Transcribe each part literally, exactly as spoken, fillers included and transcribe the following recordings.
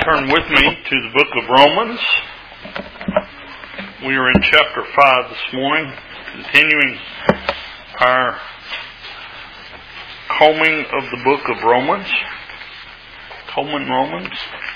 turn with me to the book of Romans. We are in chapter five this morning, continuing our combing of the book of Romans. Combing Romans.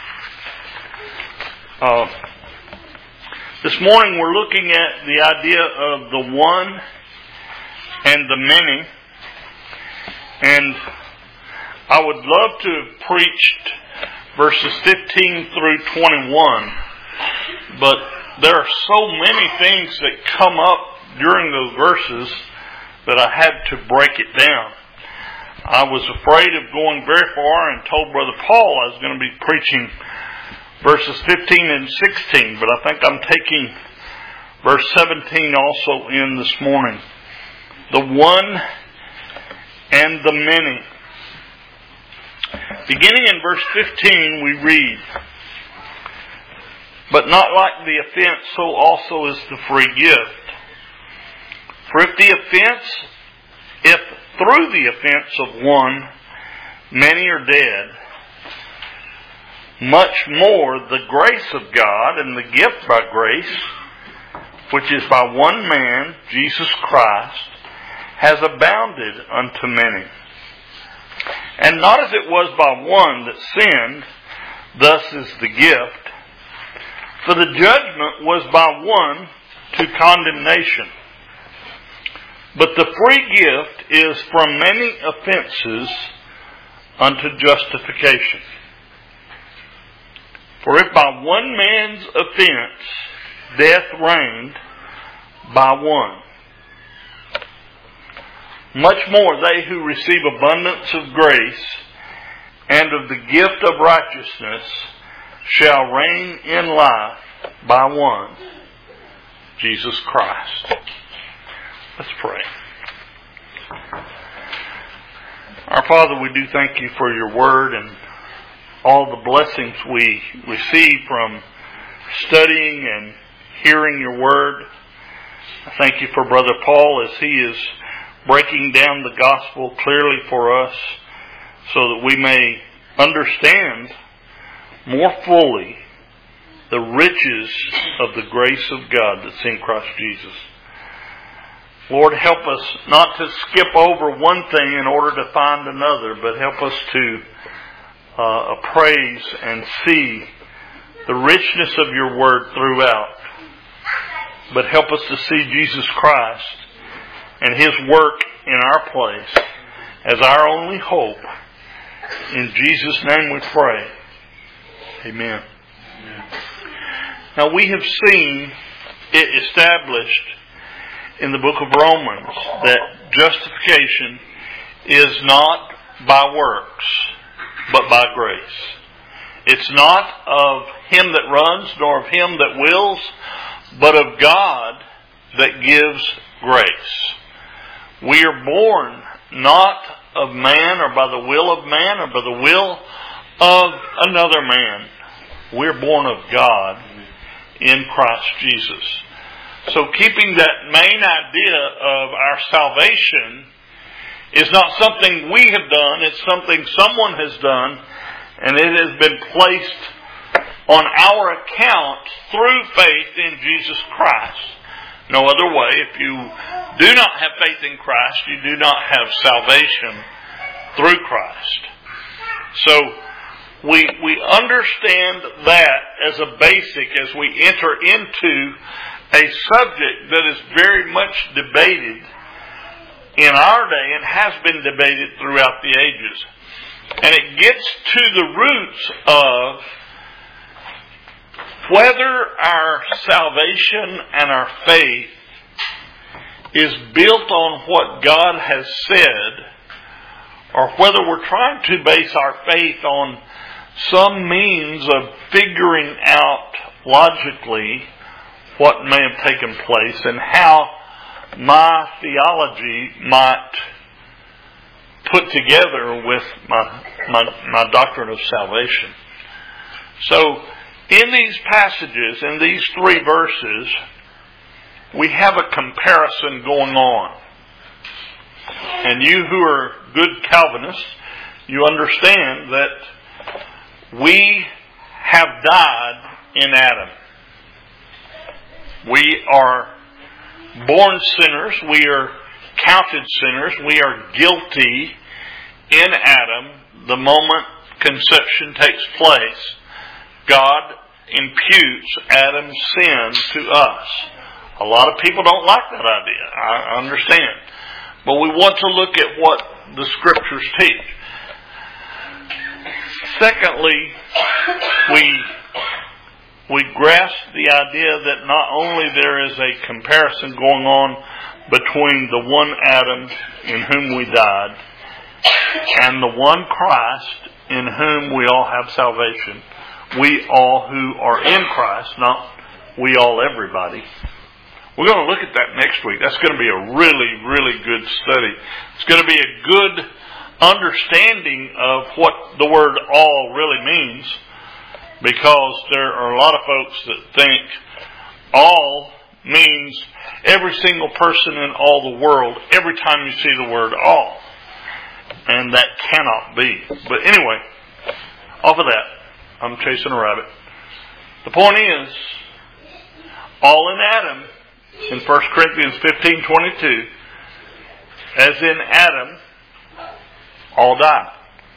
Uh, this morning we're looking at the idea of the one and the many. And I would love to have preached verses fifteen through twenty-one, but there are so many things that come up during those verses that I had to break it down. I was afraid of going very far and told Brother Paul I was going to be preaching verses fifteen and sixteen, but I think I'm taking verse seventeen also in this morning. The one and the many. Beginning in verse fifteen, we read, "But not like the offense, so also is the free gift. For if the offense, if through the offense of one, many are dead, much more the grace of God and the gift by grace, which is by one man, Jesus Christ, has abounded unto many. And not as it was by one that sinned, thus is the gift. For the judgment was by one to condemnation. But the free gift is from many offenses unto justification. For if by one man's offense death reigned by one, much more they who receive abundance of grace and of the gift of righteousness shall reign in life by one, Jesus Christ." Let's pray. Our Father, we do thank you for your word and all the blessings we receive from studying and hearing your word. I thank you for Brother Paul as he is breaking down the gospel clearly for us so that we may understand more fully the riches of the grace of God that's in Christ Jesus. Lord, help us not to skip over one thing in order to find another, but help us to uh, appraise and see the richness of your word throughout. But help us to see Jesus Christ and His work in our place as our only hope. In Jesus' name we pray. Amen. Amen. Now we have seen it established in the book of Romans that justification is not by works, but by grace. It's not of him that runs, nor of him that wills, but of God that gives grace. We are born not of man or by the will of man or by the will of another man. We're born of God in Christ Jesus. So keeping that main idea of our salvation is not something we have done. It's something someone has done, and it has been placed on our account through faith in Jesus Christ. No other way. If you do not have faith in Christ, you do not have salvation through Christ. So we we understand that as a basic as we enter into a subject that is very much debated in our day and has been debated throughout the ages. And it gets to the roots of whether our salvation and our faith is built on what God has said, or whether we're trying to base our faith on some means of figuring out logically what may have taken place and how my theology might put together with my, my, my doctrine of salvation. So, in these passages, in these three verses, we have a comparison going on. And you who are good Calvinists, you understand that we have died in Adam. We are born sinners. We are counted sinners. We are guilty in Adam. The moment conception takes place, God imputes Adam's sin to us. A lot of people don't like that idea. I understand. But we want to look at what the Scriptures teach. Secondly, we we grasp the idea that not only there is a comparison going on between the one Adam in whom we died and the one Christ in whom we all have salvation. We all who are in Christ, not we all everybody. We're going to look at that next week. That's going to be a really, really good study. It's going to be a good understanding of what the word all really means, because there are a lot of folks that think all means every single person in all the world every time you see the word all. And that cannot be. But anyway, off of that, I'm chasing a rabbit. The point is, all in Adam, in First Corinthians fifteen twenty-two, as in Adam, all die.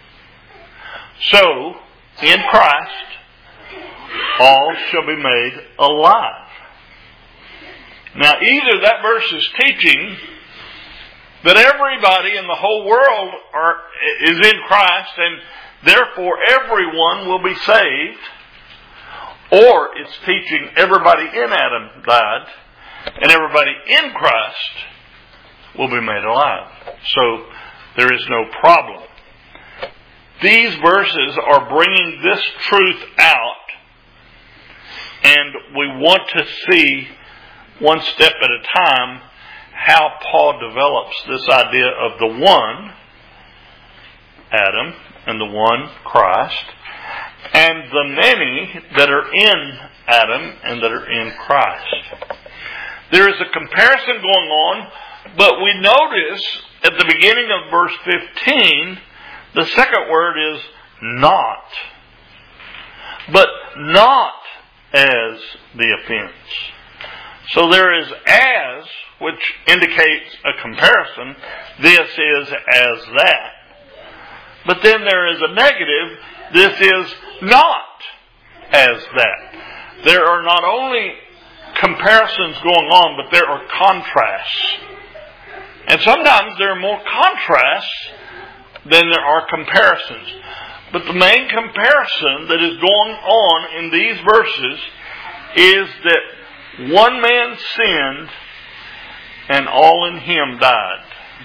So, in Christ, all shall be made alive. Now, either that verse is teaching that everybody in the whole world are, is in Christ, and therefore everyone will be saved, or it's teaching everybody in Adam died, and everybody in Christ will be made alive. So there is no problem. These verses are bringing this truth out, and we want to see one step at a time how Paul develops this idea of the one Adam and the one Christ, and the many that are in Adam and that are in Christ. There is a comparison going on, but we notice at the beginning of verse fifteen, the second word is not. But not as the offense. So there is as, which indicates a comparison. This is as that. But then there is a negative. This is not as that. There are not only comparisons going on, but there are contrasts. And sometimes there are more contrasts than there are comparisons. But the main comparison that is going on in these verses is that one man sinned and all in him died.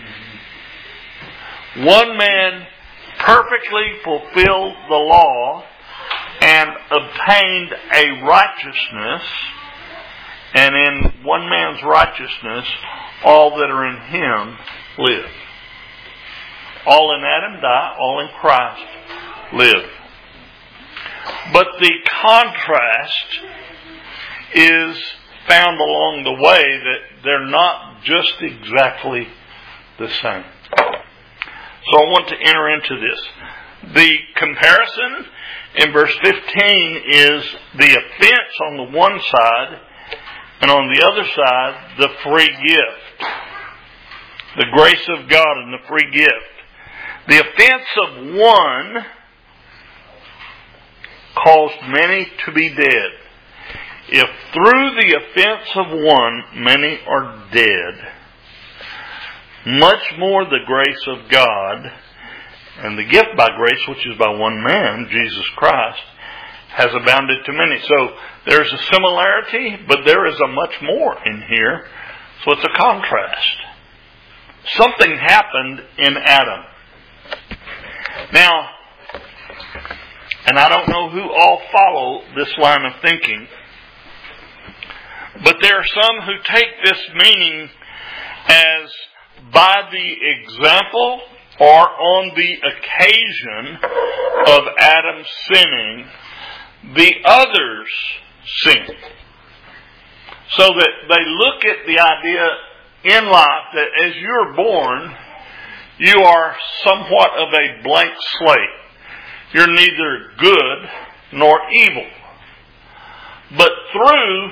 One man perfectly fulfilled the law and obtained a righteousness, and in one man's righteousness all that are in him live. All in Adam die, all in Christ live. But the contrast is found along the way that they're not just exactly the same. So I want to enter into this. The comparison in verse fifteen is the offense on the one side, and on the other side, the free gift. The grace of God and the free gift. The offense of one caused many to be dead. If through the offense of one many are dead, much more the grace of God and the gift by grace, which is by one man, Jesus Christ, has abounded to many. So there's a similarity, but there is a much more in here. So it's a contrast. Something happened in Adam. Now, and I don't know who all follow this line of thinking, but there are some who take this meaning as by the example or on the occasion of Adam sinning, the others sin. So that they look at the idea in life that as you're born, you are somewhat of a blank slate. You're neither good nor evil. But through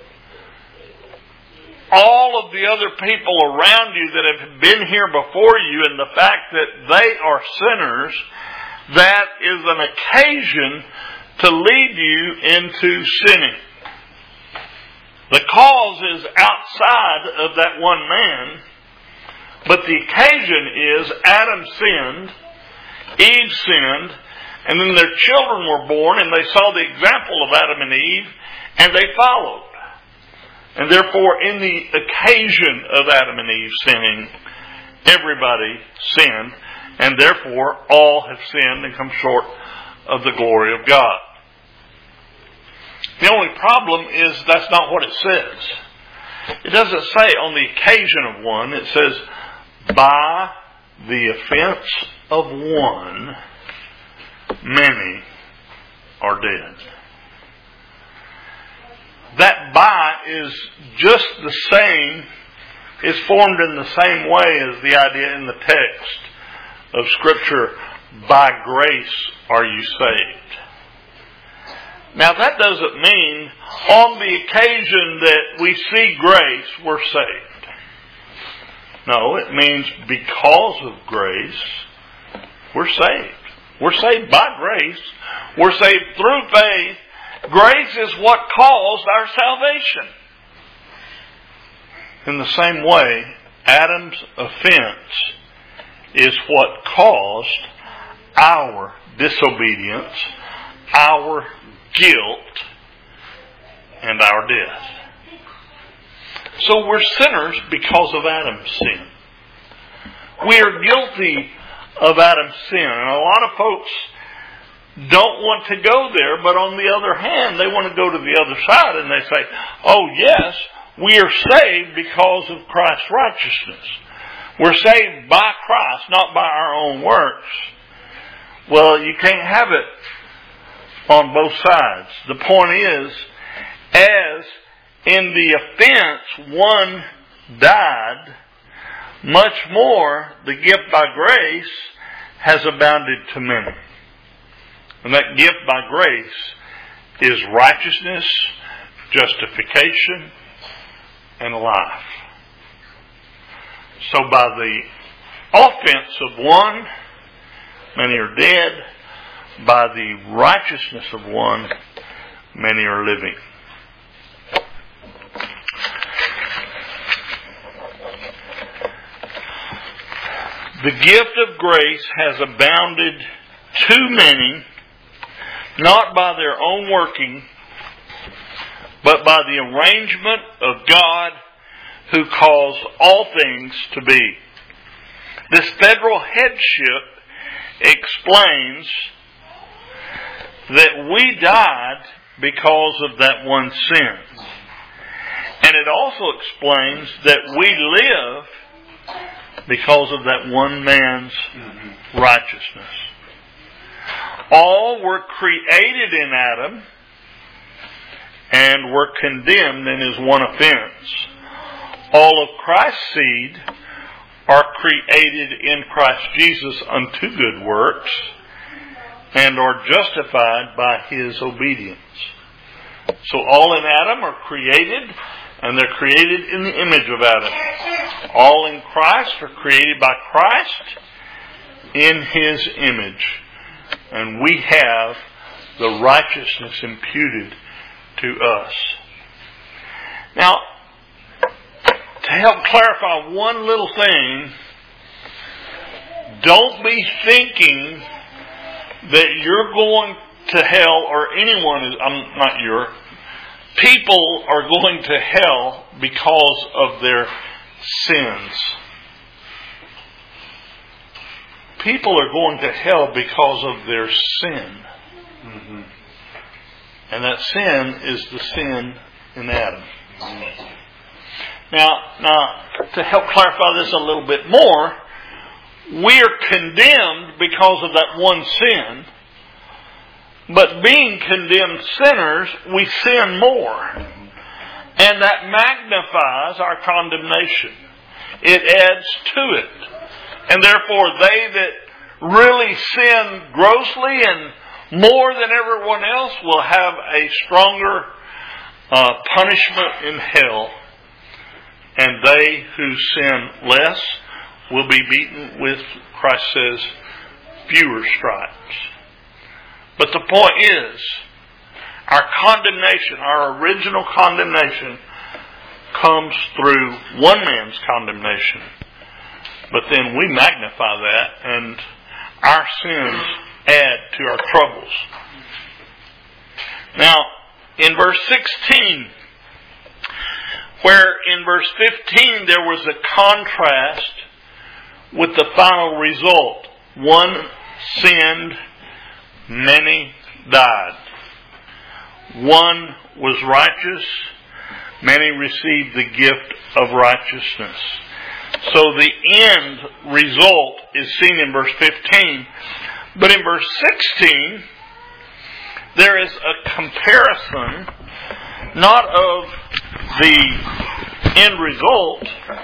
all of the other people around you that have been here before you and the fact that they are sinners, that is an occasion to lead you into sinning. The cause is outside of that one man, but the occasion is Adam sinned, Eve sinned, and then their children were born and they saw the example of Adam and Eve and they followed. And therefore, in the occasion of Adam and Eve sinning, everybody sinned, and therefore all have sinned and come short of the glory of God. The only problem is that's not what it says. It doesn't say on the occasion of one. It says, by the offense of one, many are dead. That by is just the same, is formed in the same way as the idea in the text of Scripture, by grace are you saved. Now that doesn't mean on the occasion that we see grace, we're saved. No, it means because of grace, we're saved. We're saved by grace. We're saved through faith. Grace is what caused our salvation. In the same way, Adam's offense is what caused our disobedience, our guilt, and our death. So we're sinners because of Adam's sin. We are guilty of Adam's sin. And a lot of folks don't want to go there, but on the other hand, they want to go to the other side and they say, oh yes, we are saved because of Christ's righteousness. We're saved by Christ, not by our own works. Well, you can't have it on both sides. The point is, as in the offense one died, much more the gift by grace has abounded to many. And that gift by grace is righteousness, justification, and life. So by the offense of one, many are dead. By the righteousness of one, many are living. The gift of grace has abounded to many, not by their own working, but by the arrangement of God who caused all things to be. This federal headship explains that we died because of that one sin. And it also explains that we live because of that one man's righteousness. All were created in Adam and were condemned in his one offense. All of Christ's seed are created in Christ Jesus unto good works and are justified by his obedience. So all in Adam are created, and they're created in the image of Adam. All in Christ are created by Christ in his image. And we have the righteousness imputed to us. Now, to help clarify one little thing, don't be thinking that you're going to hell, or anyone is, I'm not your, people are going to hell because of their sins. People are going to hell because of their sin. Mm-hmm. And that sin is the sin in Adam. Mm-hmm. Now, now, to help clarify this a little bit more, we are condemned because of that one sin. But being condemned sinners, we sin more. And that magnifies our condemnation. It adds to it. And therefore, they that really sin grossly and more than everyone else, will have a stronger uh, punishment in hell. And they who sin less will be beaten with, Christ says, fewer stripes. But the point is, our condemnation, our original condemnation, comes through one man's condemnation. But then we magnify that, and our sins add to our troubles. Now, in verse sixteen, where in verse fifteen there was a contrast with the final result. One sinned, many died. One was righteous, many received the gift of righteousness. So the end result is seen in verse fifteen. But in verse sixteen, there is a comparison not of the end result,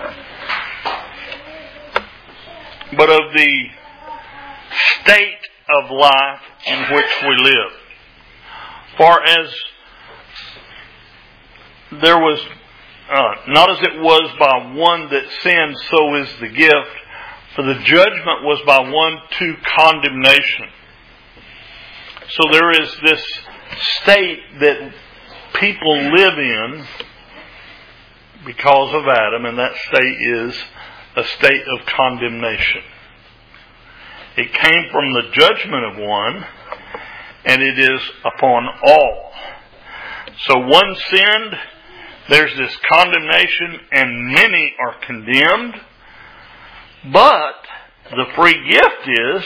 but of the state of life in which we live. For as there was, uh, not as it was by one that sinned, so is the gift. For the judgment was by one to condemnation. So there is this state that people live in because of Adam, and that state is a state of condemnation. It came from the judgment of one, and it is upon all. So one sinned, there's this condemnation, and many are condemned. But the free gift is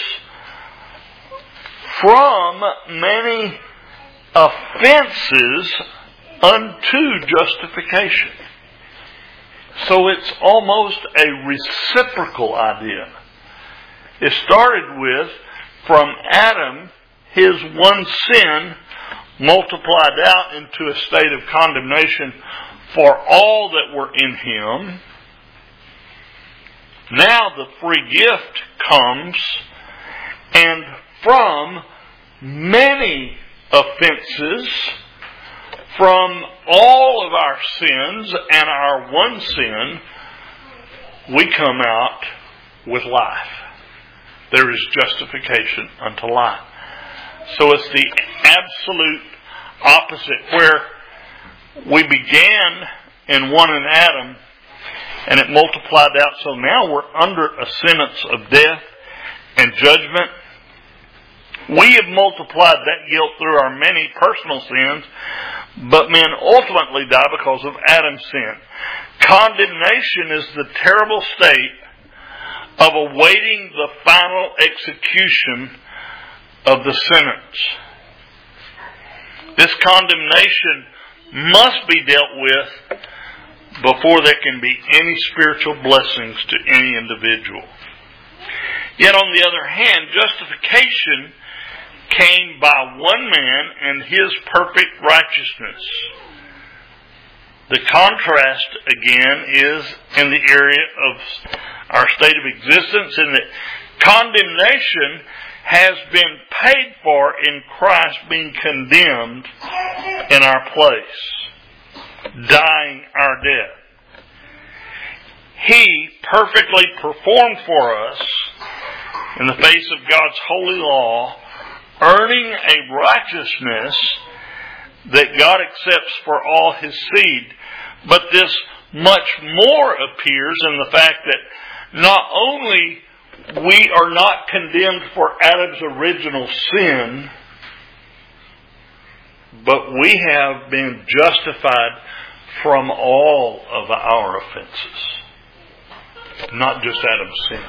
from many offenses unto justification. So it's almost a reciprocal idea. It started with, from Adam, his one sin multiplied out into a state of condemnation for all that were in him. Now the free gift comes, and from many offenses, from all of our sins and our one sin, we come out with life. There is justification unto life. So it's the absolute opposite, where we began in one in Adam, and it multiplied out. So now we're under a sentence of death and judgment. We have multiplied that guilt through our many personal sins, but men ultimately die because of Adam's sin. Condemnation is the terrible state of awaiting the final execution of the sentence. This condemnation must be dealt with before there can be any spiritual blessings to any individual. Yet on the other hand, justification came by one man and his perfect righteousness. The contrast again is in the area of our state of existence, in that condemnation has been paid for in Christ being condemned in our place, dying our death. He perfectly performed for us in the face of God's holy law, earning a righteousness that God accepts for all His seed. But this much more appears in the fact that not only we are not condemned for Adam's original sin, but we have been justified from all of our offenses. Not just Adam's sin.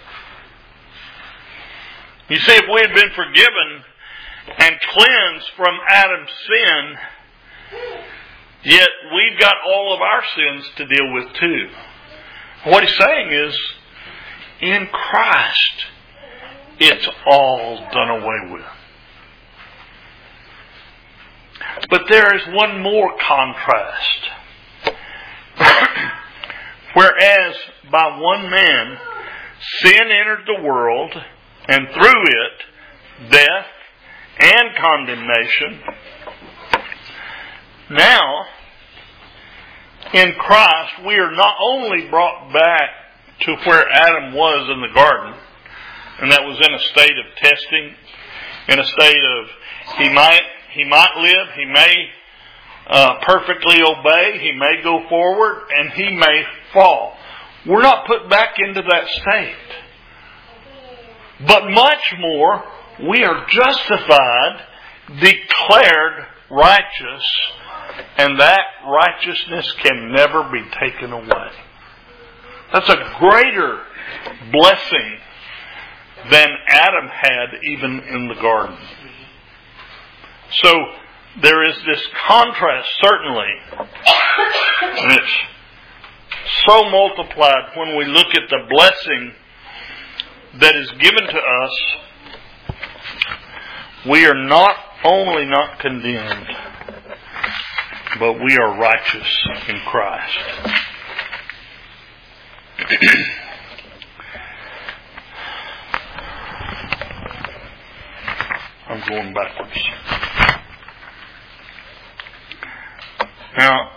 You see, if we had been forgiven and cleansed from Adam's sin, yet we've got all of our sins to deal with too. What he's saying is, in Christ, it's all done away with. But there is one more contrast. Whereas by one man, sin entered the world, and through it, death, and condemnation. Now, in Christ, we are not only brought back to where Adam was in the garden, and that was in a state of testing, in a state of he might he might live, he may uh, perfectly obey, he may go forward, and he may fall. We're not put back into that state. But much more, we are justified, declared righteous, and that righteousness can never be taken away. That's a greater blessing than Adam had even in the garden. So there is this contrast, certainly, and it's so multiplied when we look at the blessing that is given to us. We are not only not condemned, but we are righteous in Christ. I'm going backwards. Now,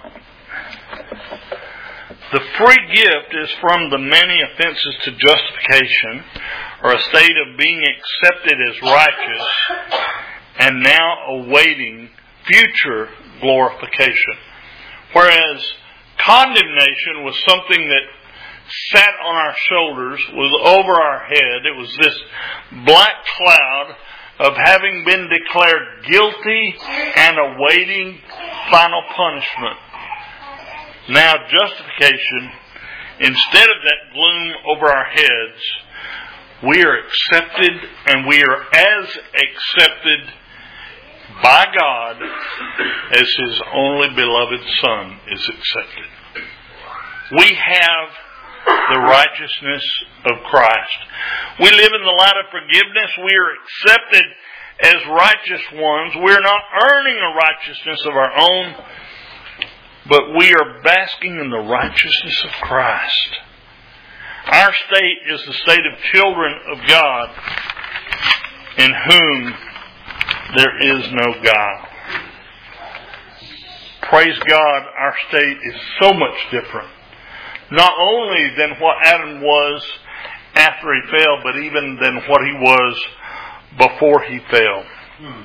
the free gift is from the many offenses to justification, or a state of being accepted as righteous, and now awaiting future glorification. Whereas condemnation was something that sat on our shoulders, was over our head. It was this black cloud of having been declared guilty and awaiting final punishment. Now justification, instead of that gloom over our heads, we are accepted, and we are as accepted by God as His only beloved Son is accepted. We have the righteousness of Christ. We live in the light of forgiveness. We are accepted as righteous ones. We're not earning a righteousness of our own, but we are basking in the righteousness of Christ. Our state is the state of children of God, in whom there is no guile. Praise God, our state is so much different. Not only than what Adam was after he fell, but even than what he was before he fell. Hmm.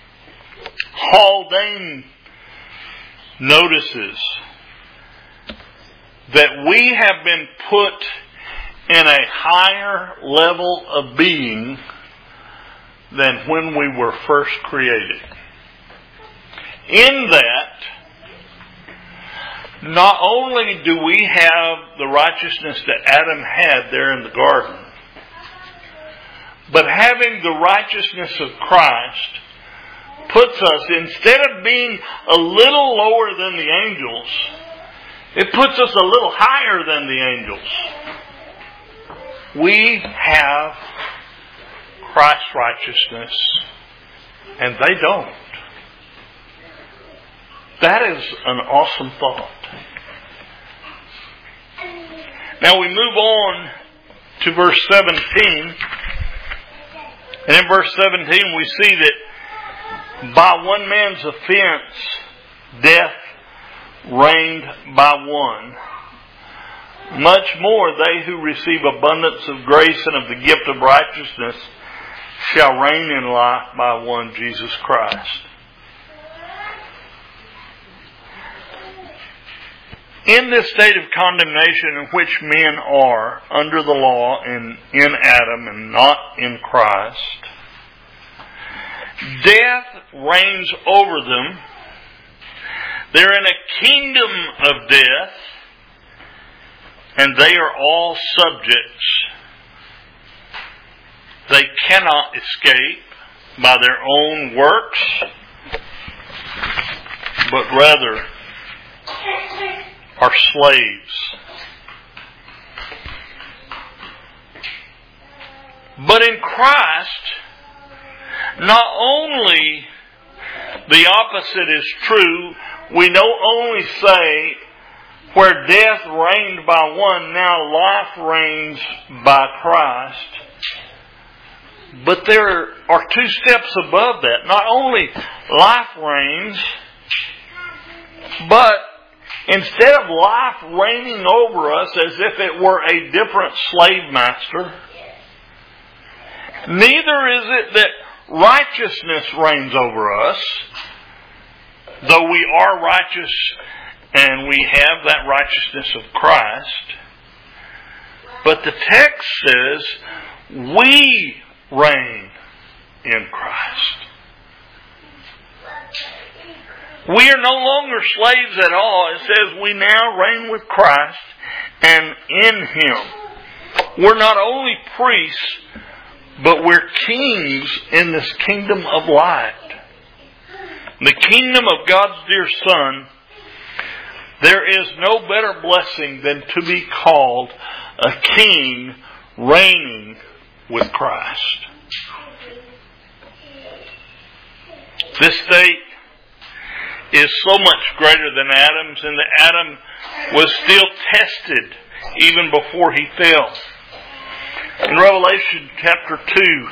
Haldane notices that we have been put in a higher level of being than when we were first created. In that, not only do we have the righteousness that Adam had there in the garden, but having the righteousness of Christ puts us, instead of being a little lower than the angels, it puts us a little higher than the angels. We have Christ's righteousness, and they don't. That is an awesome thought. Now we move on to verse seventeen. And in verse seventeen we see that by one man's offense, death reigned by one. Much more they who receive abundance of grace and of the gift of righteousness shall reign in life by one, Jesus Christ. In this state of condemnation in which men are under the law and in Adam and not in Christ, death reigns over them. They're in a kingdom of death, and they are all subjects. They cannot escape by their own works, but rather are slaves. But in Christ, not only the opposite is true, we don't only say where death reigned by one, now life reigns by Christ. But there are two steps above that. Not only life reigns, but instead of life reigning over us as if it were a different slave master, neither is it that righteousness reigns over us, though we are righteous and we have that righteousness of Christ. But the text says we reign in Christ. We are no longer slaves at all. It says we now reign with Christ and in Him. We're not only priests, but we're kings in this kingdom of light. The kingdom of God's dear Son. There is no better blessing than to be called a king reigning with Christ. This state is so much greater than Adam's, and that Adam was still tested even before he fell. In Revelation chapter two,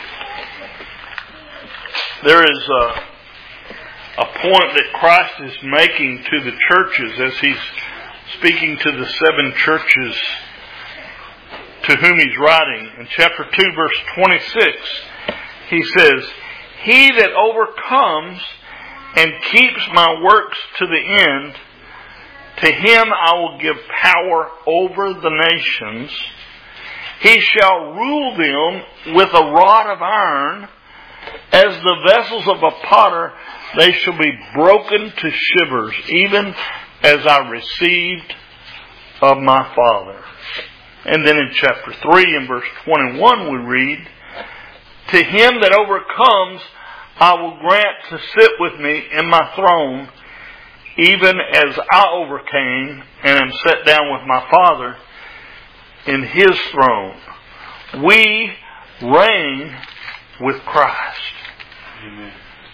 there is a, a point that Christ is making to the churches as He's speaking to the seven churches to whom He's writing. In chapter two, verse twenty-six, He says, "He that overcomes and keeps my works to the end, to him I will give power over the nations. He shall rule them with a rod of iron. As the vessels of a potter, they shall be broken to shivers, even as I received of my Father." And then in chapter three, in verse twenty-one, we read, "To him that overcomes, I will grant to sit with me in my throne, even as I overcame and am set down with my Father in His throne." We reign with Christ. Amen.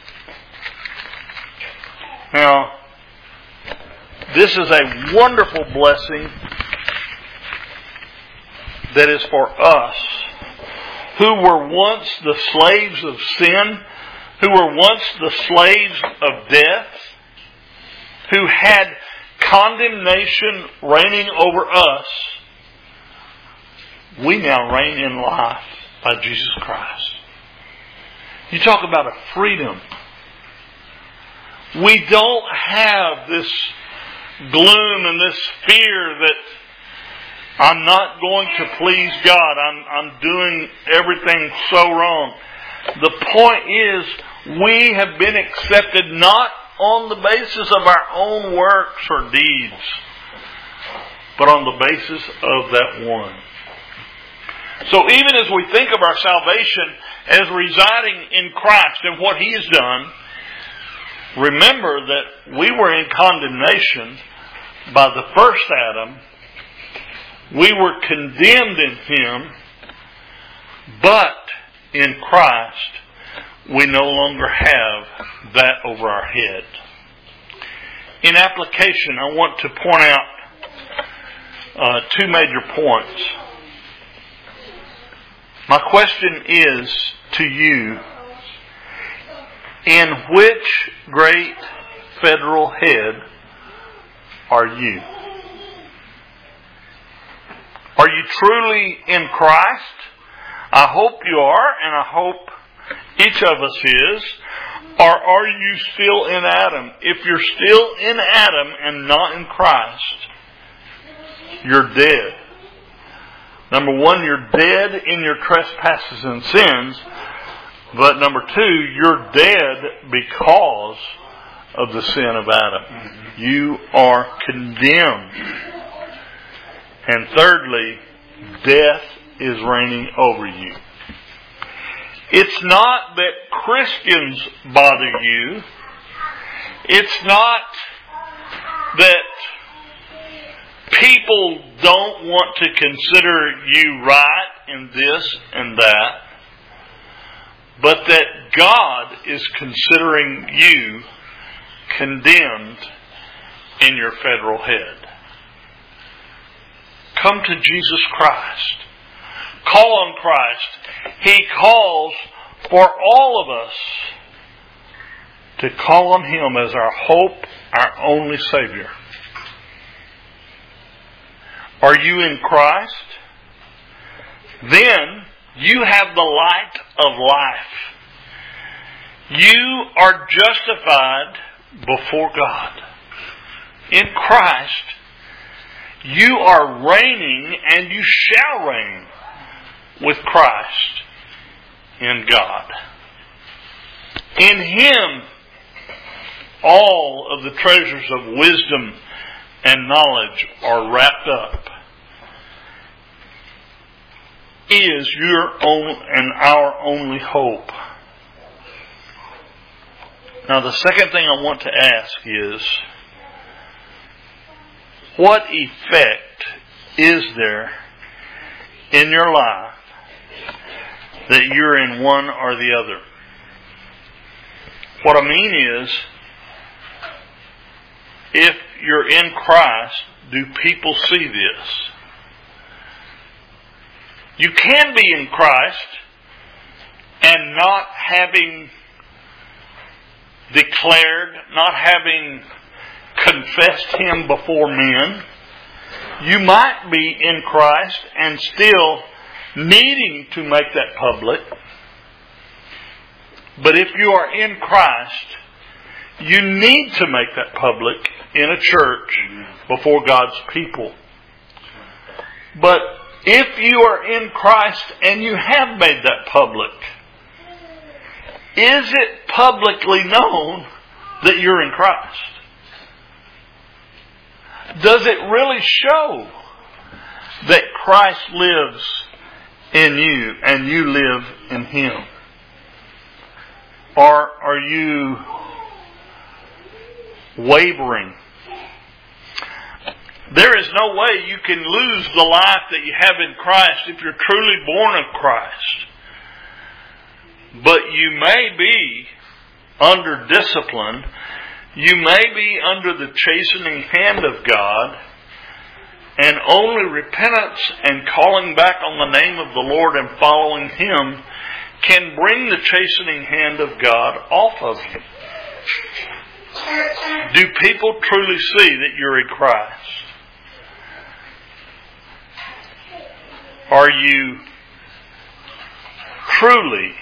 Now, this is a wonderful blessing that is for us, who were once the slaves of sin, who were once the slaves of death, who had condemnation reigning over us. We now reign in life by Jesus Christ. You talk about a freedom. We don't have this gloom and this fear that I'm not going to please God. I'm, I'm doing everything so wrong. The point is, we have been accepted not on the basis of our own works or deeds, but on the basis of that one. So even as we think of our salvation as residing in Christ and what He has done, remember that we were in condemnation by the first Adam. We were condemned in Him, but in Christ we no longer have that over our head. In application, I want to point out uh, two major points. My question is to you, in which great federal head are you? Are you truly in Christ? I hope you are, and I hope each of us is. Or are you still in Adam? If you're still in Adam and not in Christ, you're dead. Number one, you're dead in your trespasses and sins. But number two, you're dead because of the sin of Adam. You are condemned. And thirdly, death is reigning over you. It's not that Christians bother you. It's not that people don't want to consider you right in this and that, but that God is considering you condemned in your federal head. Come to Jesus Christ. Call on Christ. He calls for all of us to call on Him as our hope, our only Savior. Are you in Christ? Then you have the light of life. You are justified before God. In Christ, you are reigning and you shall reign with Christ in God. In Him, all of the treasures of wisdom and knowledge are wrapped up. Is your own and our only hope. Now the second thing I want to ask is, what effect is there in your life that you're in one or the other? What I mean is, if you're in Christ, do people see this? You can be in Christ and not having declared, not having confessed Him before men. You might be in Christ and still needing to make that public. But if you are in Christ, you need to make that public in a church before God's people. But if you are in Christ and you have made that public, is it publicly known that you're in Christ? Does it really show that Christ lives in you and you live in Him? Or are you wavering? There is no way you can lose the life that you have in Christ if you're truly born of Christ. But you may be under discipline. You may be under the chastening hand of God. And only repentance and calling back on the name of the Lord and following Him can bring the chastening hand of God off of you. Do people truly see that you're in Christ? Are you truly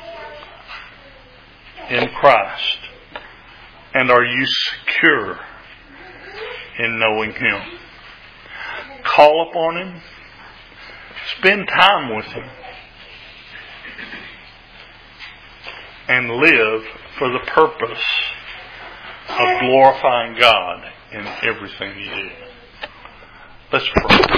in Christ? And are you secure in knowing Him? Call upon Him. Spend time with Him. And live for the purpose of glorifying God in everything you do. Let's pray.